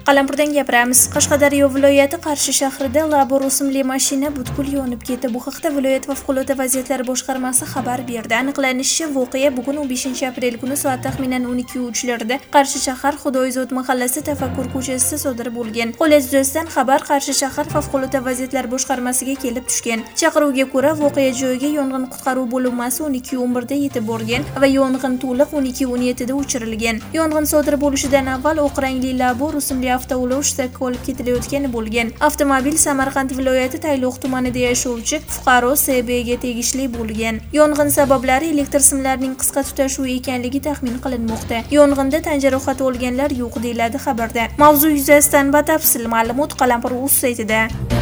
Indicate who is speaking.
Speaker 1: Qalampirdan gapiramiz. Qashqadaryo viloyati Qarshi shahrida Labo rusumli mashina butkul yonib ketdi. Bu haqda viloyat favqulodda vaziyatlar boshqarmasi xabar berdi. Aniqlanishicha, voqea bugun 15-aprel kuni soat taxminan 12:03larda Qarshi shahar Xudoyzod mahallasi Tafakkur ko'chasida sodir bo'lgan. Holat yuzasidan xabar Qarshi shahar favqulodda vaziyatlar boshqarmasiga kelib tushgan. Chaqiruvga ko'ra, voqea joyiga yong'in qutqaruv bo'linmasi 12:11da yetib borgan va yong'in to'liq 12:17da o'chirilgan. Yong'in sodir bo'lishidan avval oq rangli Labo rusumli avtoulosh sakka olib ketilayotgan bo'lgan. Avtomobil Samarqand viloyati Tayloq tumanida yashovchi fuqaro SBga tegishli bo'lgan. Yong'in sabablari elektr simlarining qisqa tutashuvi ekanligi taxmin qilinmoqda. Yong'inda tan jarohati olganlar yo'q deyiladi xabarda. Mavzu yuzasidan batafsil ma'lumot Qalampir.uz saytida.